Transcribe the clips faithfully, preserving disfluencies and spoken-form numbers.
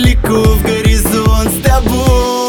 далеко в горизонт с тобой.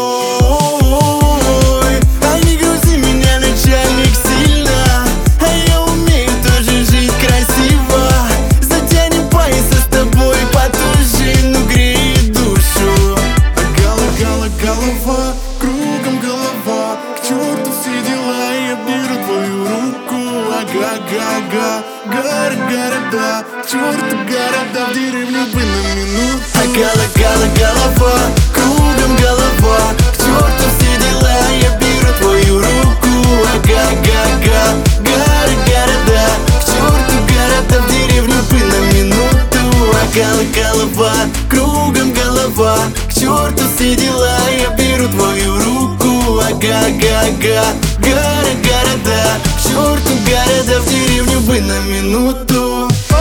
А не грузи меня, начальник, сильно, а я умею тоже жить красиво. Затянем пояса с тобой потуже, ну греет душу. Гала, гала, голова, кругом голова, к черту все дела, я беру твою руку. Ага, ага, ага, город, города, к черту города, в деревню бы на минуту. А гала, гала, голова, кругом голова, к черту все дела, я беру твою руку. Ага, ага, ага, город, города, к черту города, в деревню бы на минуту. А гала, голова, кругом голова, к черту все дела, я беру твою руку. Ага, ага, ага, город, города, к черту города, в деревню бы на минуту.